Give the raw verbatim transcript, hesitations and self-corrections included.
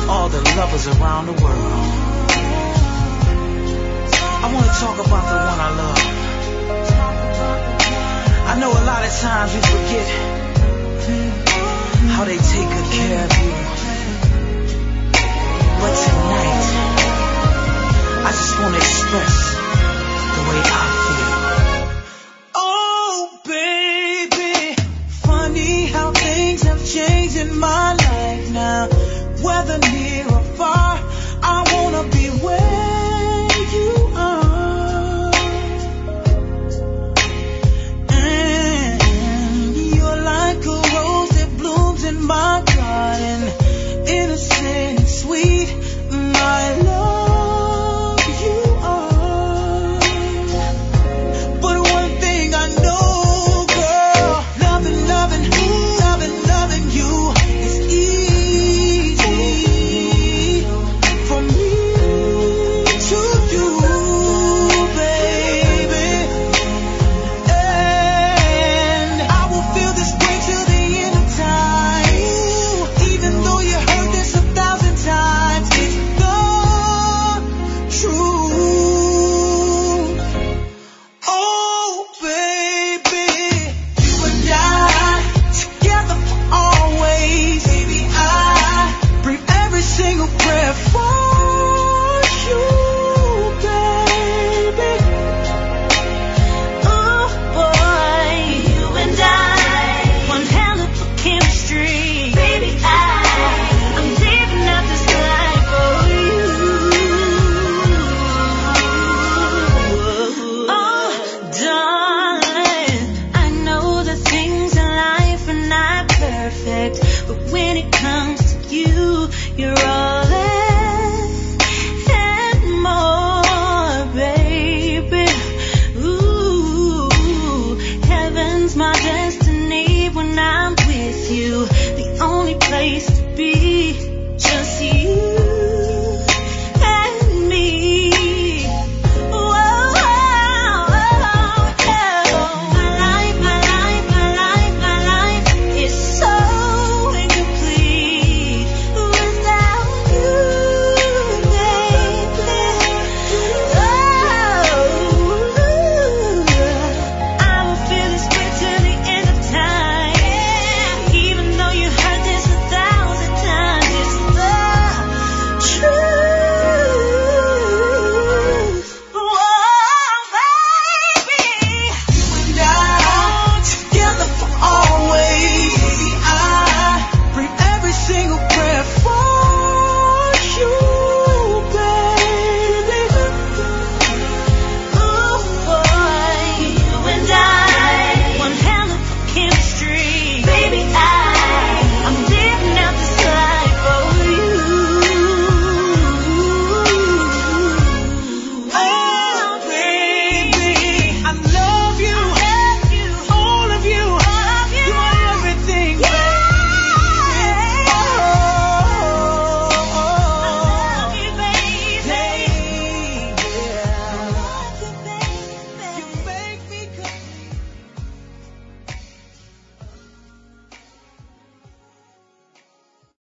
all the lovers around the world. I want to talk about the one I love. I know a lot of times we forget how they take good care of you. But tonight, I just want to express the way I feel. Oh, baby, funny how things have changed in my life now. Whether near or far, I wanna be where you are. And you're like a rose that blooms in my garden, innocent and sweet. My love, you are. But one thing I know, girl, loving, loving, loving, loving you is easy for me to do, baby. And I will feel this way till the end of time. Even though you heard this a thousand times, it's the truth. Oh, baby, you and I together for always. Baby, I breathe every single breath for you, baby. Oh boy, you and I, one hell of a chemistry. Baby, I, I'm living out this life for you. Oh, darling, I know that things in life are not perfect, but when it comes to you, you're all that and more, baby. Ooh, heaven's my destiny when I'm with you. The only place to